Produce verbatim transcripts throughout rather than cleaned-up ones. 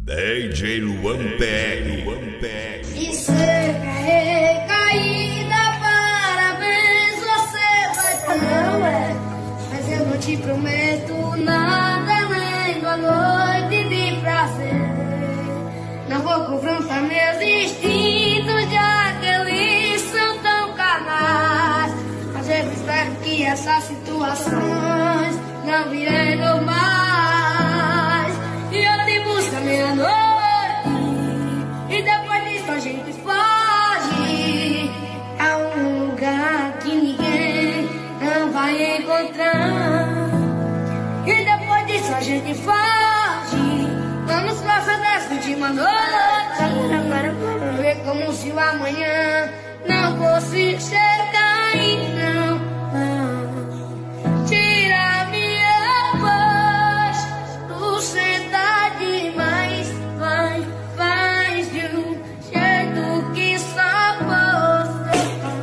D J Luan P R. E cerca recaída, parabéns, você vai estar. Não é, mas eu não te prometo nada além da noite de prazer. Não vou confrontar meus instintos, já que eles são tão canais. Mas eu espero que essas situações não virem normais. E eu te busco à meia-noite, e depois disso a gente foge a um lugar que ninguém não vai encontrar. E depois disso a gente foge, vamos passar dessa última noite, ver como se o amanhã não fosse chegar e não, não. Tira minha paz, tu senta demais, vai, faz de um jeito que só você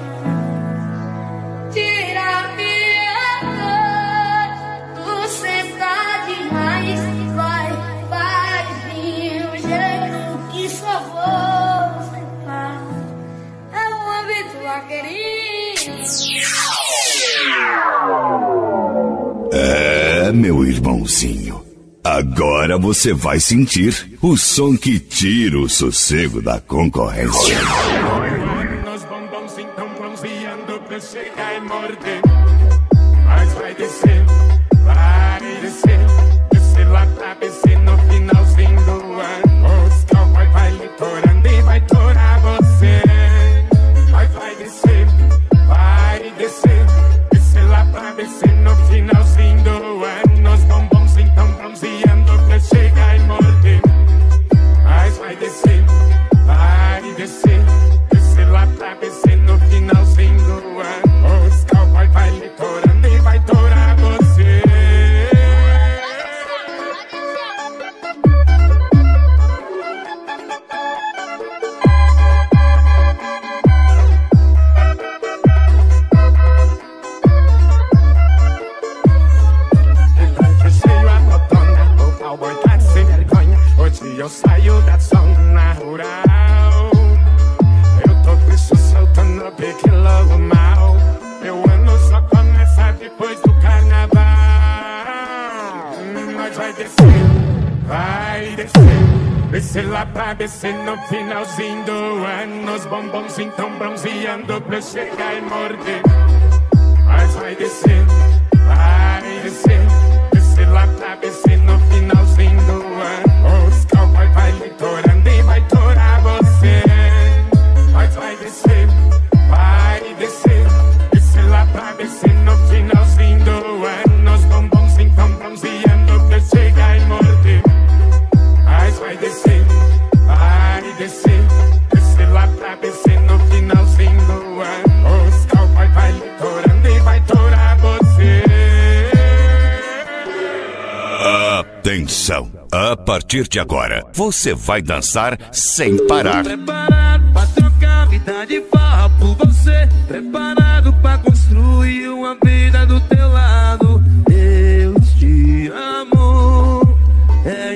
faz. Tira minha paz, tu senta demais, vai, faz de um jeito que só você faz. É um âmbito querido. É, meu irmãozinho, agora você vai sentir o som que tira o sossego da concorrência. Nos bombons então bronzeando pra chegar e morder. Mas vai descer, vai descer, descer lá pra descer no finalzinho do ano. Os cowboy vai litorando e vai torar você. Mas vai descer, vai descer, descer lá pra descer no finalzinho do ano. Os bombons então bronzeando pra chegar e morder. Mas vai descer, vai descer, descer lá pra descer no finalzinho do ano. Os cowboy vai litorando e vai torar você. Cheio a botona, o cowboy tá sem vergonha. Hoje eu saio da zona rural. Eu tô triste soltando o pique logo mal. Meu ano só começa depois do carnaval. Hum, Nós vai descer, vai descer, descer lá pra descer no finalzinho do ano. Os bombons então bronzeando pra chegar e morder. Mas vai descer, vai descer, descer lá pra descer no finalzinho do ano. Os cowboy vai litorando e vai torar você. Mas vai descer, vai descer, descer lá pra descer no finalzinho do ano. Os bombons então bronzeando pra chegar e morder. Mas vai descer, vai descer, descer lá pra descer no finalzinho do ano. Os cowboy vai litorando e vai torar você. Atenção, a partir de agora, você vai dançar sem parar. Preparado pra trocar vida de farra por você. Preparado pra construir uma vida do teu lado. Eu te amo, é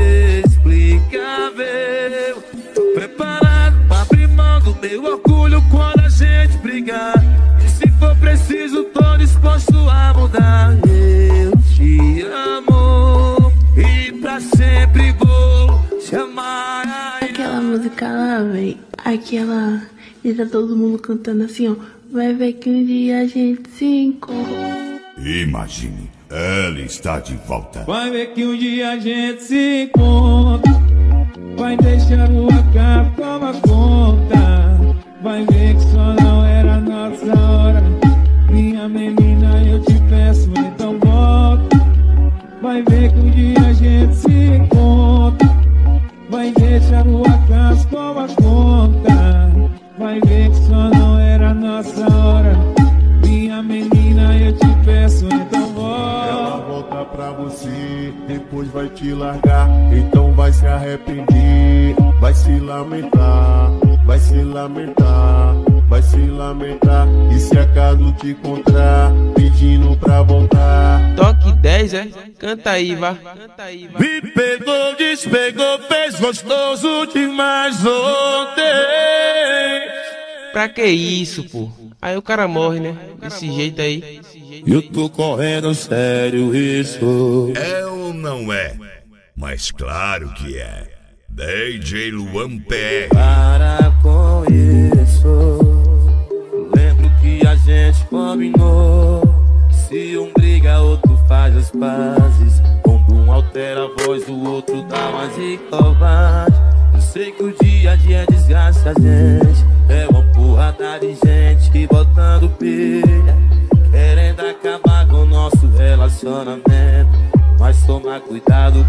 inexplicável. Tô preparado pra abrir mão do meu orgulho quando a gente brigar. E se for preciso, tô disposto a mudar. Eu te amo e pra sempre vou te amar. Aquela música lá, véi, aquela, e tá todo mundo cantando assim, ó. Vai ver que um dia a gente se encontra. Imagine, ela está de volta. Vai ver que um dia a gente se encontra. Vai deixar o acaso toma conta. Vai ver que só não era a nossa hora. Minha menina, eu te peço, então volta. Vai ver que um dia a gente se encontra. Vai deixar o acaso toma conta. Vai ver que só não era a nossa hora. Minha menina, eu te peço, então volta. Ela volta pra você, depois vai te largar. Então vai se arrepender, vai se lamentar, vai se lamentar, vai se lamentar. E se acaso te encontrar, pedindo pra voltar. Toque dez, é? Canta aí, vá. Me pegou, despegou, fez gostoso demais ontem. Pra que isso, pô? Aí o cara morre, né? Desse jeito aí. Eu tô correndo sério isso. É ou não é? Mas claro que é. D J Luan P R. Para com isso. Lembro que a gente combinou. Se um briga, outro faz as pazes. Quando um altera a voz, o outro dá mais de covarde. Eu sei que o dia a dia desgasta a gente. É uma porrada de gente botando pilha, querendo acabar com o nosso relacionamento. Mas toma cuidado.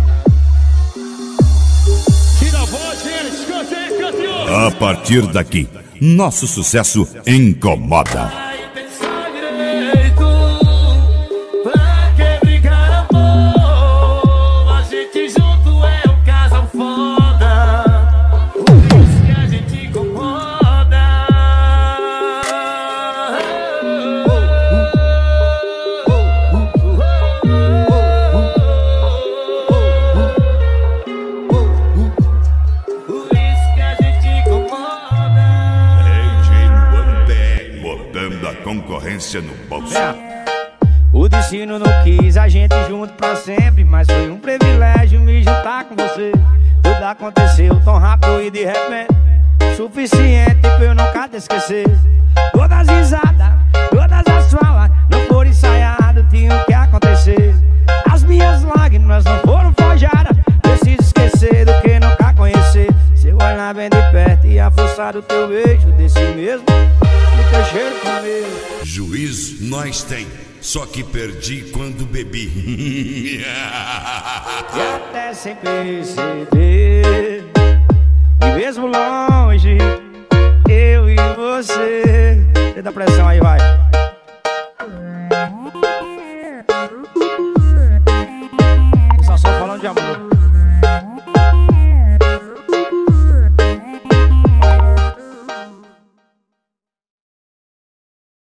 Tira a voz, gente, cante, cante. A partir daqui, nosso sucesso incomoda. Concorrência no bolso. É. O destino não quis a gente junto pra sempre, mas foi um privilégio me juntar com você. Tudo aconteceu tão rápido e de repente, suficiente pra eu nunca te esquecer. Todas as risadas, todas as falas não foram ensaiadas, tinham que acontecer. As minhas lágrimas não foram forjadas, preciso esquecer do que nunca conhecer. Se eu olhar bem de perto e a força do teu beijo, desse mesmo cheiro comigo. Juízo nós tem, só que perdi quando bebi. E até sem perceber, e mesmo longe, eu e você. Tenta a pressão aí, vai. Só só falando de amor.